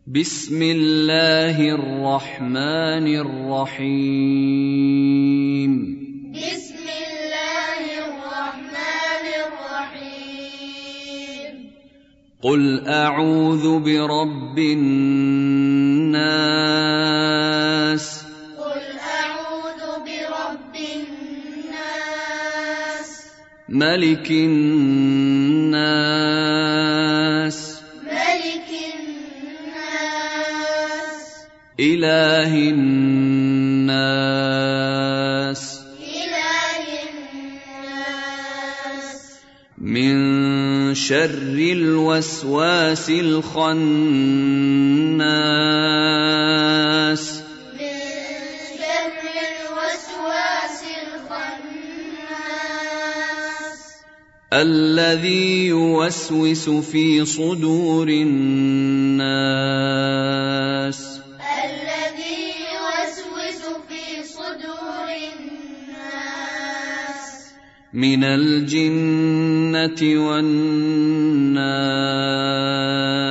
بسم الله الرحمن الرحيم بسم الله الرحمن الرحيم قل أعوذ برب الناس قل أعوذ برب الناس ملك الناس ملك الناس إله الناس إله الناس من شر الوسواس الخناس من شر الوسواس الخناس الذي يوسوس في صدور الناس الذي يوسوس في صدور الناس من الجنة والناس